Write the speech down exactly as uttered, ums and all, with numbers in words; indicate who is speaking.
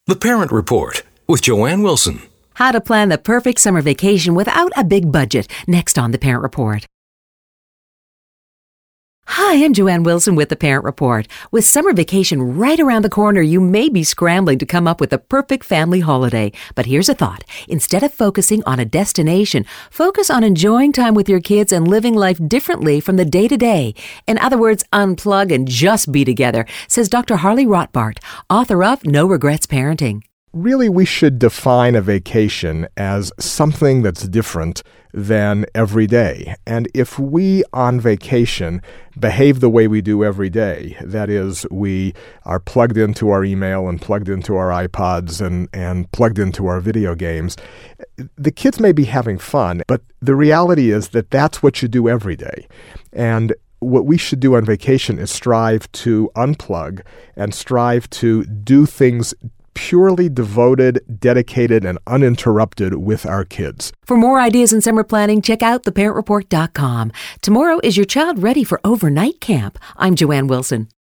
Speaker 1: The Parent Report with Joanne Wilson.
Speaker 2: How to plan the perfect summer vacation without a big budget. Next on The Parent Report. Hi, I'm Joanne Wilson with The Parent Report. With summer vacation right around the corner, you may be scrambling to come up with the perfect family holiday. But here's a thought. Instead of focusing on a destination, focus on enjoying time with your kids and living life differently from the day-to-day. In other words, unplug and just be together, says Doctor Harley Rotbart, author of No Regrets Parenting.
Speaker 3: Really, we should define a vacation as something that's different than every day. And if we on vacation behave the way we do every day, that is, we are plugged into our email and plugged into our iPods and, and plugged into our video games, the kids may be having fun, but the reality is that that's what you do every day. And what we should do on vacation is strive to unplug and strive to do things purely devoted, dedicated, and uninterrupted with our kids.
Speaker 2: For more ideas in summer planning, check out the parent report dot com. Tomorrow, is your child ready for overnight camp? I'm Joanne Wilson.